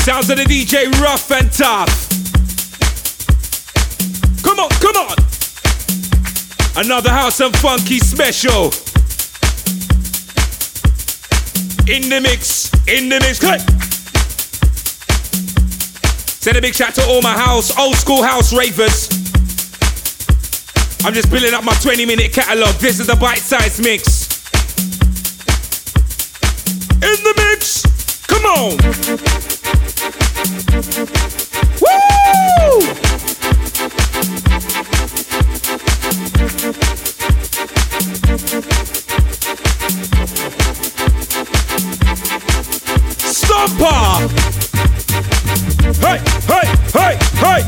Sounds of the DJ Rough and Tough. Come on, come on. Another House and Funky special. In the mix, hey. Send a big shout to all my old school house ravers. I'm just building up my 20-minute catalogue. This is the bite-sized mix. In the mix, come on. Woo! Stomper! Hey, hey, hey, hey!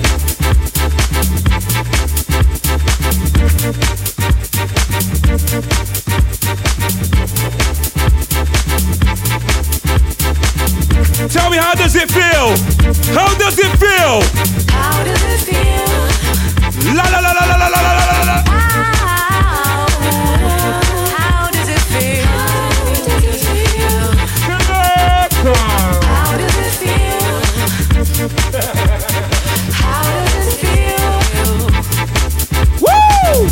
Tell me, how does it feel? How does it feel? How does it feel? La la la la la la la la la la. How does it feel? How does it feel? How does it feel? How does it feel? Woo!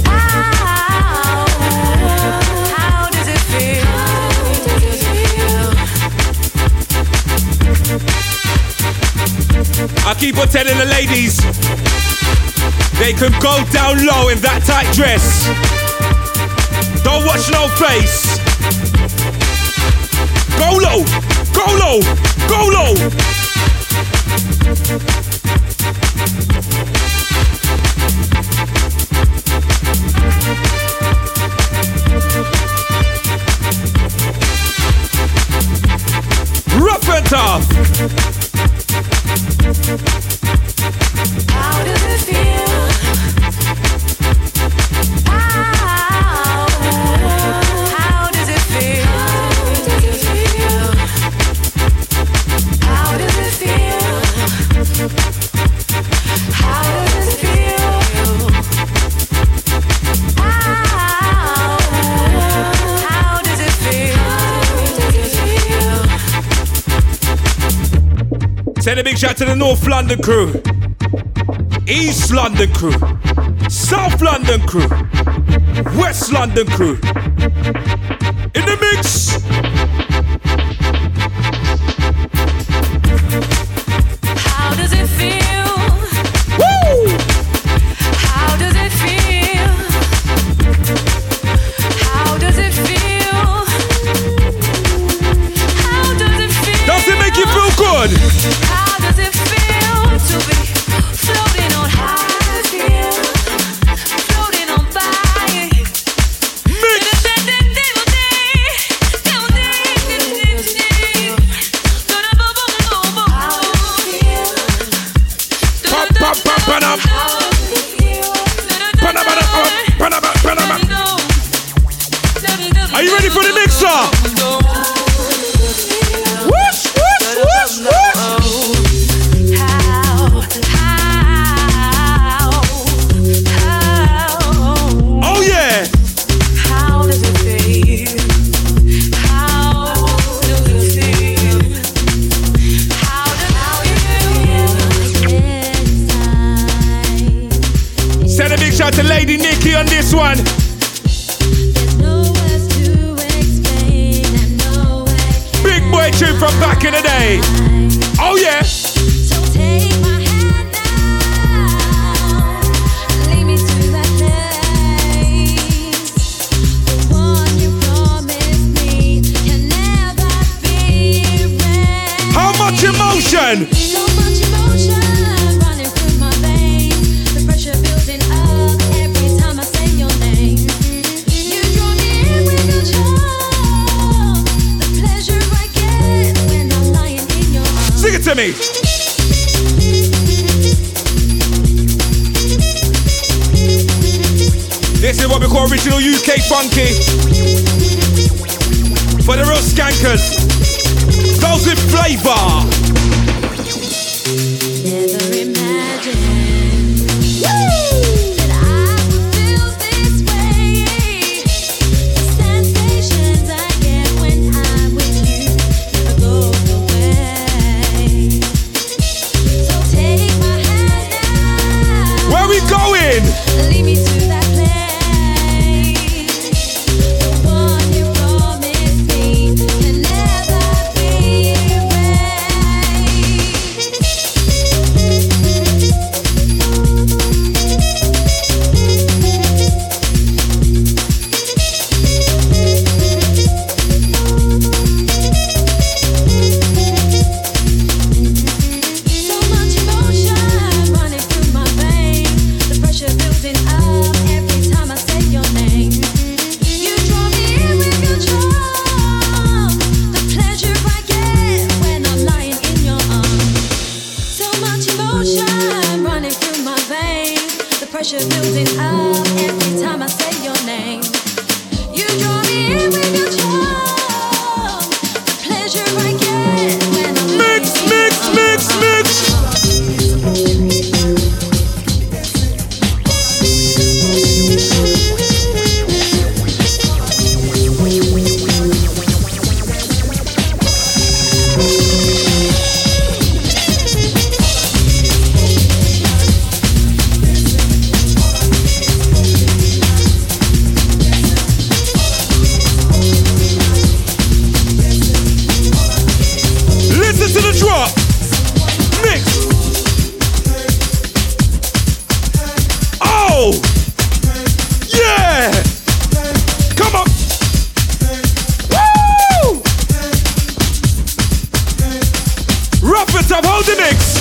How does it feel? I keep on telling the ladies they can go down low in that tight dress. Don't watch no face. Go low, go low, go low. Rough and tough. How does it feel? How does it feel? How does it feel? How does it feel? How does it feel? Send a big shout to the North London crew, East London crew, South London crew, West London crew. In the mix. How does it feel? Woo! How does it feel? How does it feel? How does it feel? Does it make you feel good? How does it feel to be floating on high? Floating on by. Mix. Pop, pop, pop, pop, Are you ready for the mixer? Whoosh, whoosh, whoosh, whoosh. Oh yeah. How does it feel? How does it feel? How does it feel? Send a big shout to Lady Nikki on this one. Big boy tune from back in the day. Oh yeah. How much emotion? So much emotion running through my veins. The pressure building up every time I say your name. You draw me in with your charm. The pleasure I get when I'm lying in your arms. Sing it to me. This is what we call original UK funky. For the real skankers. Those with flavour. Never imagined that I would feel this way. The sensations I get when I'm with you never go away. Rough and tough, hold the mix.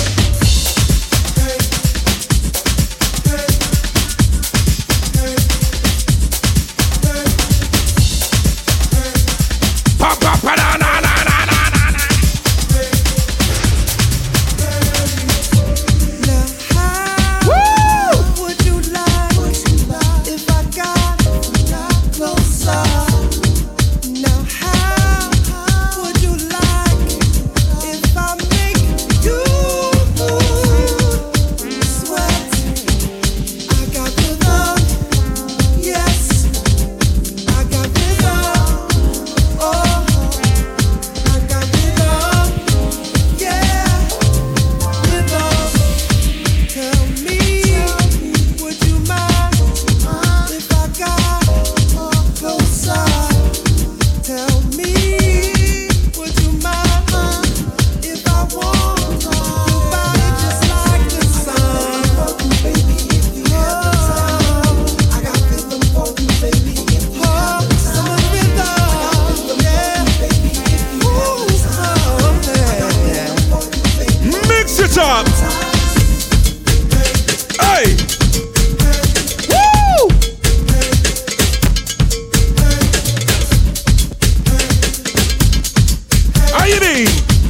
Pop, pop, na, na, na, na, na, na, na. How would you like if I got closer? Now how would you like if I make you sweat? I got rhythm, yes, I got rhythm. Oh, I got rhythm, yeah, rhythm. Tell me, would you mind if I got closer? Tell me, would you mind if I want your body just like the sun? Baby, if you have the time, I got rhythm for you, baby. Summer rhythm, yeah, baby. Mix it up. Hey. Woo. How you mean?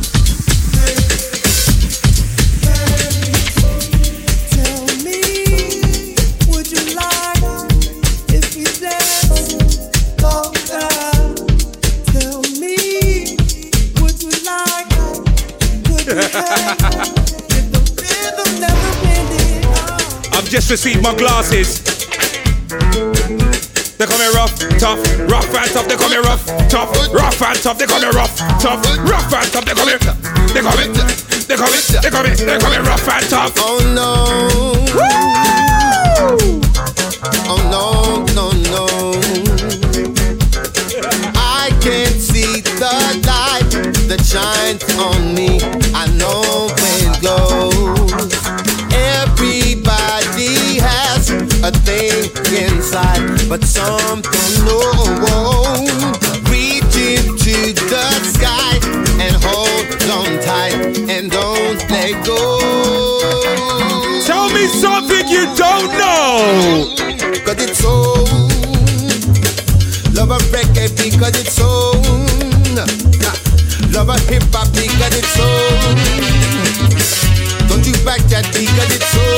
Tell me, would you like if we dance longer? Tell me, would you like? Could we hang if the rhythm never ended? I've just received my glasses. They call me rough and tough. They call me rough, tough, rough and tough. They call me rough, tough, rough and tough. They call me rough and tough. Oh no. Oh no, no, no. I can't see the light that shines on me. I know where it goes. Everybody has a thing inside, but some don't know. Reach into the sky and hold on tight and don't let go. Tell me something you don't know. Cause it's so. Love a reggae because it's so. Love a hip hop because it's so. Don't you back that because it's so.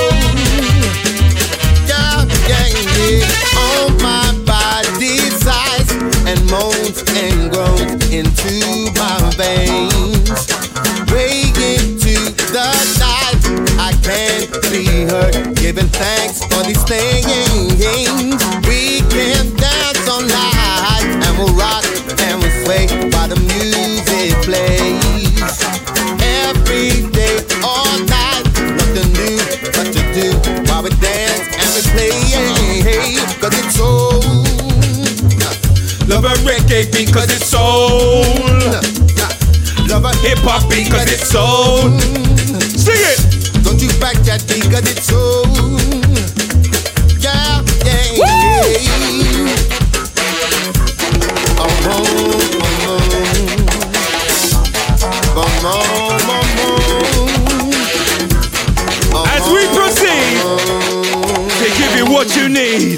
Yeah, yeah, yeah. All my body sighs and moans and groans into my veins. Way into the night, I can't be hurt. Giving thanks for these things. We can dance all night and we'll rock and we'll sway while the music plays. Every day, all night, nothing new but to do while we dance and we play. Cause it's soul. Love a reggae because it's soul. Love a Hip hop because it's soul. Sing it. Don't you back that because it's soul. Yeah, yeah, yeah. Oh, oh, oh, oh. As we proceed to give you what you need.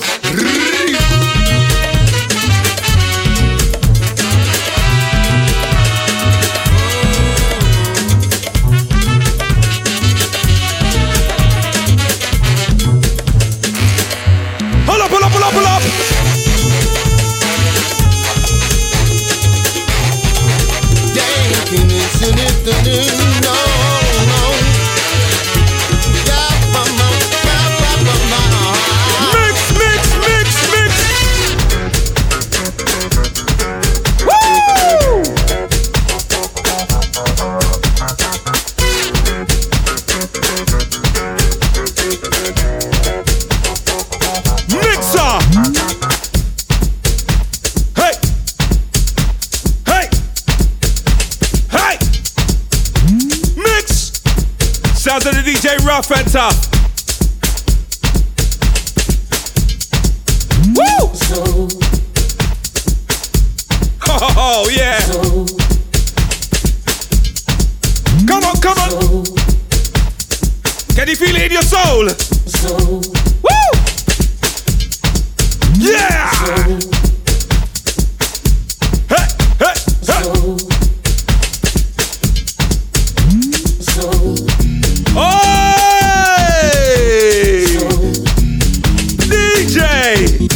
Pull up, pull up, pull up, pull up. Mix, mix, mix, mix. Woo! Mixer. Hey. Hey. Hey. Mix. Sounds of the DJ Rough and Tough. Woo! Oh yeah. Come on, come Come on. Can you feel it in your soul? Woo! Yeah! Hey, hey, hey! Hey! DJ!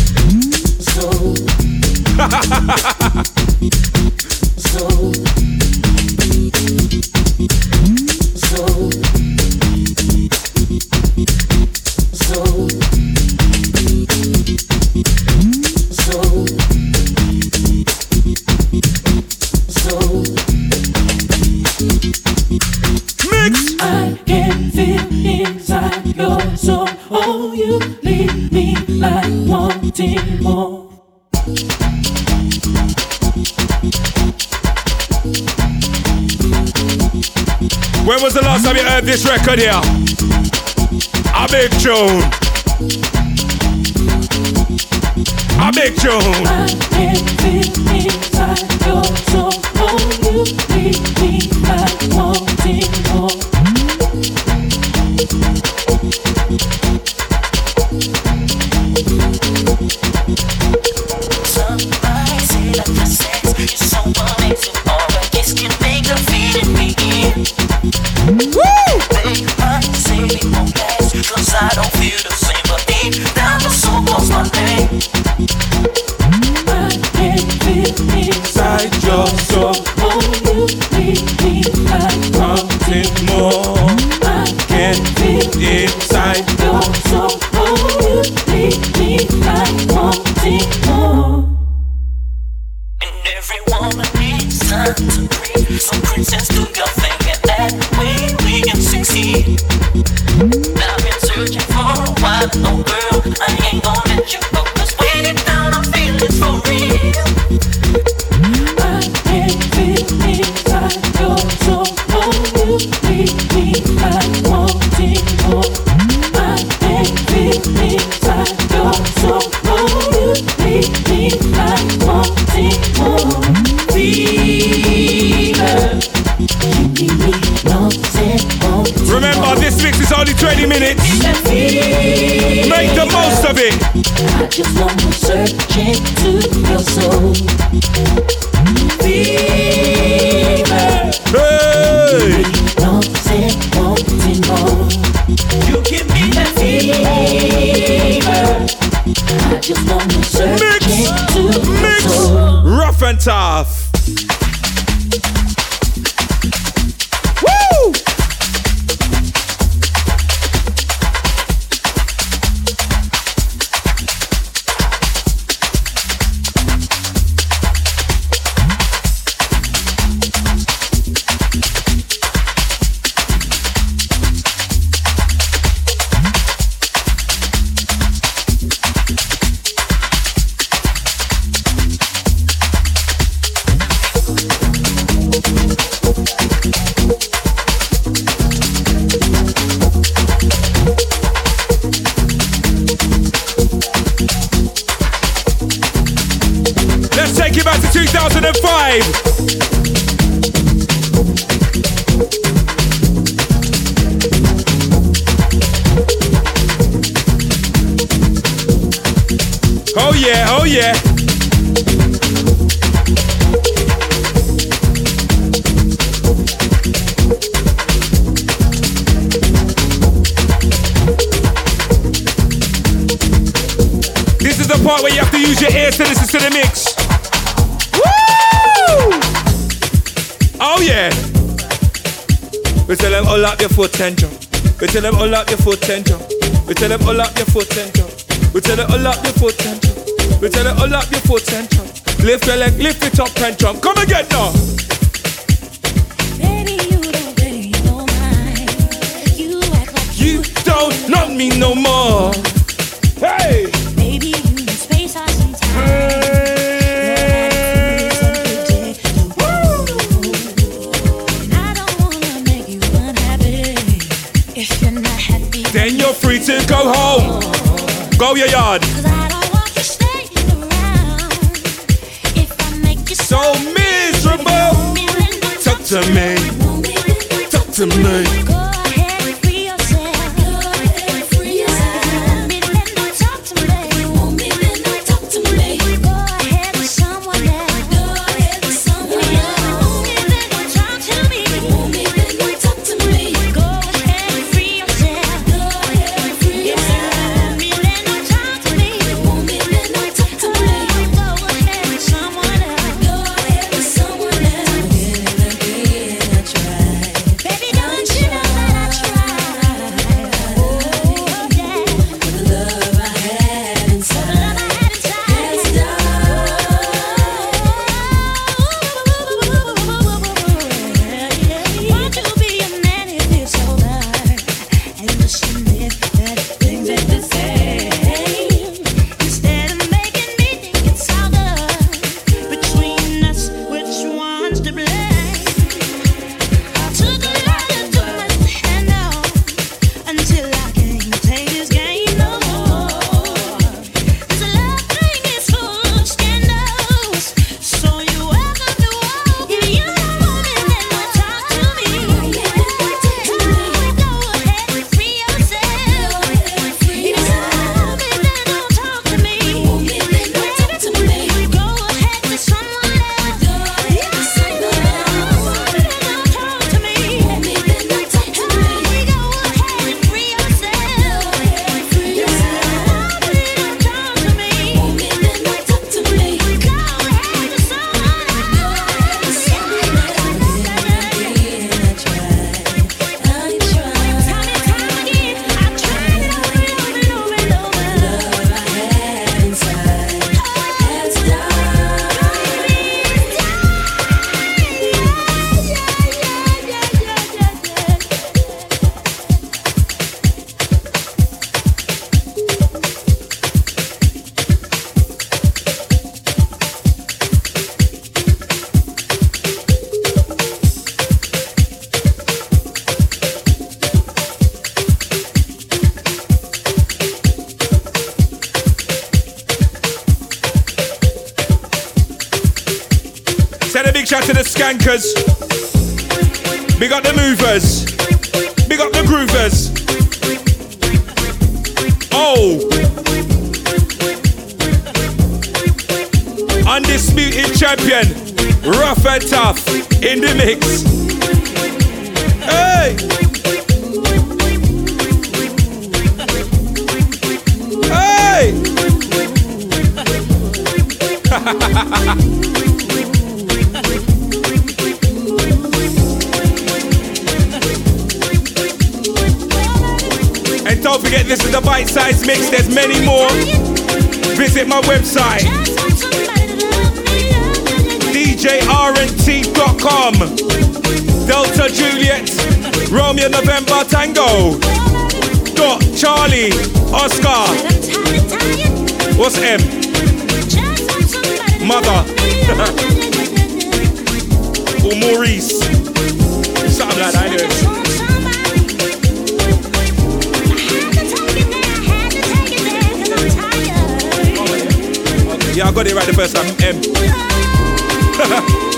I can feel inside your soul. Oh, you leave me like wanting more. When was the last time you heard this record here? A big tune. A big tune. I can feel inside your soul. Oh, you leave me like wanting more. Somebody say that the sex is so amazing. All the kiss can make the feeling begin. They might say it won't last, 'cause I don't feel the same, but deep down the soul calls my name. I can feel inside your soul. Oh, you leave me like wanting more. I can feel inside your soul. Oh, you leave me like wanting more. And every woman needs time to breathe. So princess, do your thing, and that way we can succeed. I've been searching for a while, oh girl, I ain't gonna let you go, 'cause when you're down, I'm feeling for real. I can feel inside your soul. Oh, you leave me like wanting more. I can feel inside your soul. Oh, you leave me like wanting more. Fever, you give me no sense. Remember, this mix is only 20 minutes. Make the most of it. I just want to search into your soul. Fever. Hey! No sense wanting more. You give me that fever. I just want to search into your soul. Rough and tough. Woo! Let's take it back to 2005. Oh yeah, oh yeah. This is the part where you have to use your ears to listen to the mix. Woo! Oh yeah. We tell them all up your foot and jump. We tell them all up your foot and jump. We tell them all up your foot and jump. We tell them all up your foot and jump. We tell them all up your foot and jump. Lift your leg, lift it up and jump. Come again now. Baby, you don't pay no mind. You act like You don't know me no more. Hey. baby, you need space or some time. I don't wanna make you unhappy. If you're not happy, Then you're free to go home. Go your yard. 'cause I don't want you staying around. If I make you So miserable. Talk to me. Talk to me. Go ahead and free yourself. Go ahead and free yourself. If you want me, then don't talk to me. If you want me, then don't talk to me. Go ahead with someone else. Go ahead with someone else. If you want me, then don't talk to me. If you want me, then don't talk to me. Go ahead and free yourself. Go ahead and free yourself. If you want me, then don't talk to me. If you want me, then don't talk to me. Go ahead with someone else. Go ahead with someone else. Baby, don't you know that I tried? Oh, yeah. The love I had inside has Want to be a man if it's over, and just admit that things ain't the same. Instead of making me think it's all good between us, which one's to blame? Took a lot to do it to handle until I can't take this game no more. This love thing is full of scandals, so you welcome to walk. If you don't want me, then don't talk to me. Go ahead and free yourself. If you don't want me, then don't talk to me. Go ahead with someone else. Go ahead with someone else. Don't talk to me. Go ahead and free yourself. Don't talk to me. Go ahead with someone Send a big shout to the skankers. Big up the movers. Big up the groovers. Oh. Undisputed champion. Rough and tough. In the mix. Hey. Hey. And don't forget, this is the bite-sized mix. There's many more. Visit my website, djrnt.com. Delta Juliet, Romeo November Tango. Dot Charlie Oscar. What's M? Mother. Or Maurice. Something like that, anyway. Yeah, I got it right the first time. M.